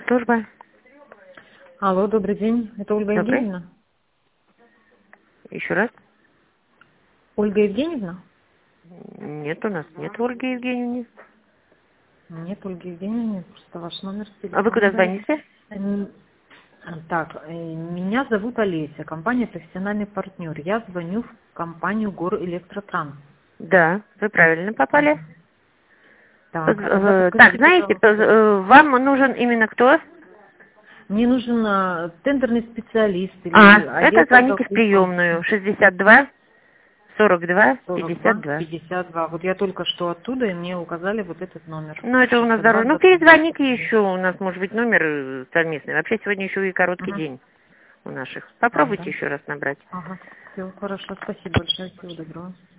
Служба. Алло, добрый день. Это Ольга Добрый. Евгеньевна? Еще раз. Ольга Евгеньевна? Нет, у нас нет Ольги Евгеньевны. Нет, Ольги Евгеньевны, просто ваш номер А вы телефона куда дали. звоните? Так, меня зовут Олеся, компания «Профессиональный партнер». Я звоню в компанию «Горэлектротранс». Да, вы правильно попали. Так, а тогда Так, подскажите, знаете, пожалуйста, вам нужен именно кто? мне нужен тендерный специалист или отдел Это по звоните в закупкам. приемную 62 42 42 52. 52. Вот я только что оттуда, и мне указали вот этот номер. Ну, это у нас 62 дороже. Ну, 22. перезвоните еще, у нас может быть номер совместный. Вообще сегодня еще и короткий Угу. день у наших. Попробуйте Да. еще раз набрать. Ага. Все, хорошо. Спасибо большое. Всего доброго.